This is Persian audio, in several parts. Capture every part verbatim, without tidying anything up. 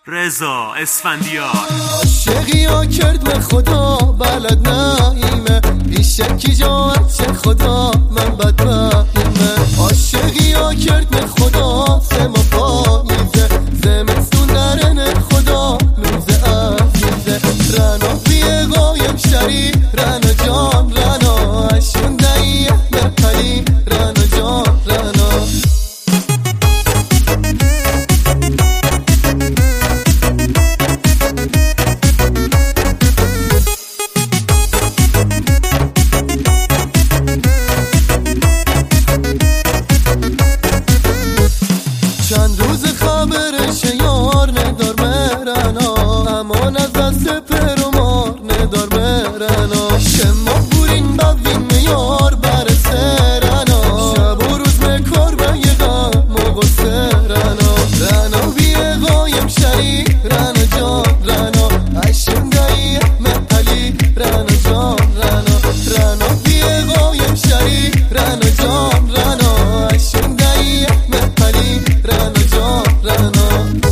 رضا اسفندیار. عاشقی ها کرد به خدا بلد نایمه، بیشکی جا چه خدا من بدبختیمه. عاشقی ها کرد به خدا سما پاییزه، زمستون درن خدا روز عزیزه. رنا بیه قایم شری رنا جان رنا، اشون دایه مرپلی رنا جان رنا. چند روز خبرش یار ندار مرنا، اما نزد پر و مار ندار مرنا. شما بورین ببین میار بر سرنا، شب و روز مکار به یه غم و غصه رنا. رنا بیه قایم شری رنا جان رنا، اشون دایی محلی رنا جان رنا. رنا بیه قایم شری رنا جان رنا، اشون دایی محلی رنا جان رنا.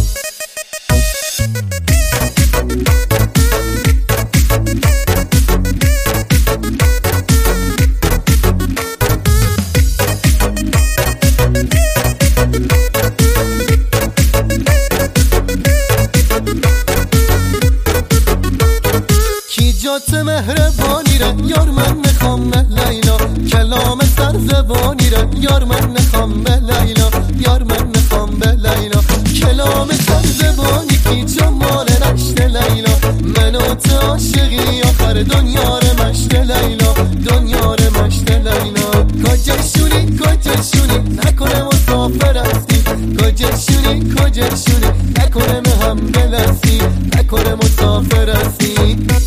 کی جات مهربانی ره یار من نخوام لیلا، کلام سر زبانی ره یار من نخوام لیلا، یار من نخوام لیلا. کلام سر زبانی کی جمال رشت لیلا، من و تو عاشقی آخر دنیا رو مشت لیلا، دنیا رو مشت لیلا. کجاشونی کجاشونی نکنه مسافر هستی، کجاشونی کجاشونی نکنه مهم بلستی، نکنه مسافر هستی.